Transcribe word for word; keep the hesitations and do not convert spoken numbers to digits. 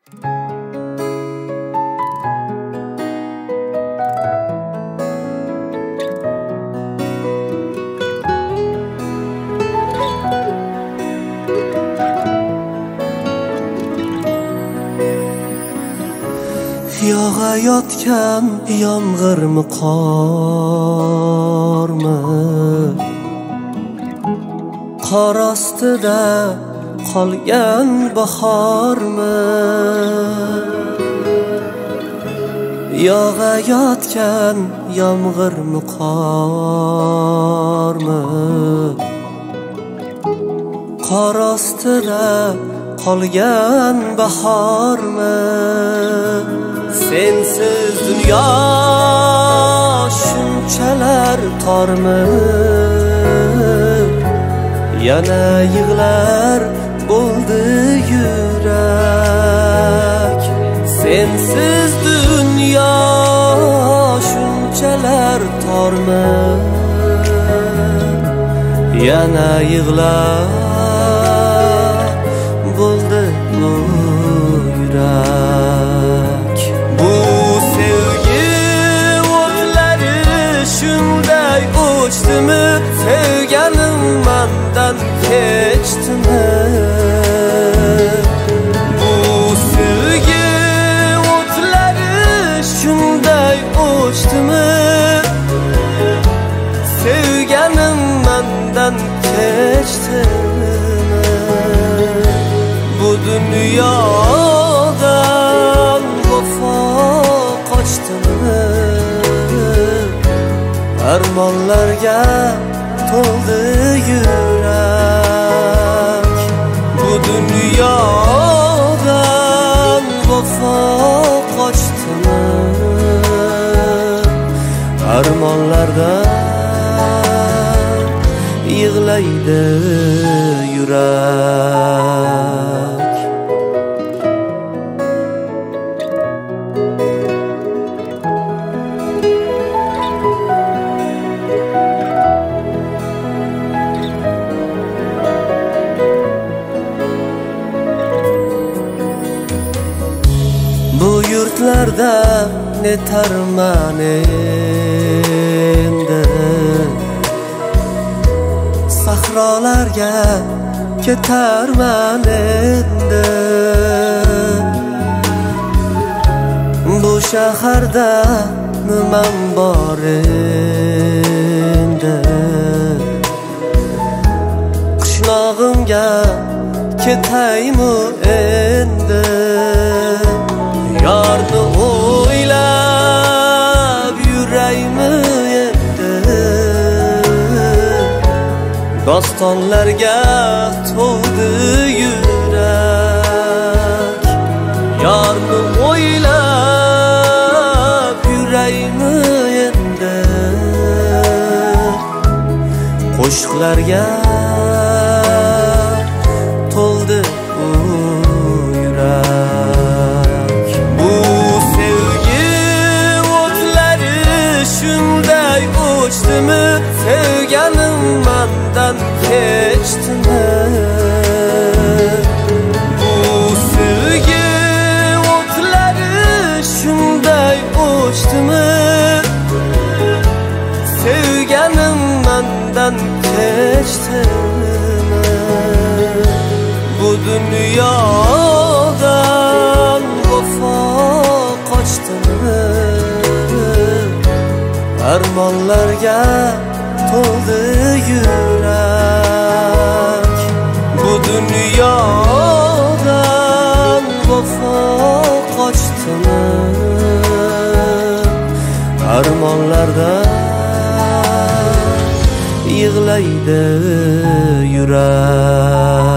Yog'ayotgan yomg'irmi qormi, qor ostida qolgan bahormi? Yog'ayotgan yomg'irmi qormi, qor ostida qolgan bahormi? Sensiz dunyo shunchalar tormi, yana yig'lar bo'ldi yurak. Sensiz dunyo shunchalar tormi, yana yig'lar bo'ldi bu yurak. Bu sevgi o'tlari shunday o'chdimi, sevganim mendan kechdimi? Bu sevgi o'tlari shunday o'chdimi, sevganim mendan kechdimi? Bu dunyodan vafo qochdimi, armonlarga to'ldi yurak. Bu dunyodan vafo qochdimi, armonlardan yig'laydi yurak. Bu yurtlarda netarman endi, sahrolarga ketarman endi. Bu shaharda nimam bor endi, qishlog'imga ketaymi endi? Yarni o'ylab yuraymi endi, dostonlarga to'ldi yurak. Yarni o'ylab yuraymi endi, qo'shiqlarga to'ldi bu yurak. Bu sevgi o'tlari shunday o'chdimi, sevganim mendan kechdimi? Bu sevgi o'tlari shunday o'chdimi, sevganim mendan kechdimi? Bu dunyodan vafo qochdimi, armonlarga to'ldi yurak. Bu dunyodan vafo qochdimi, armonlardan yig'laydi yurak.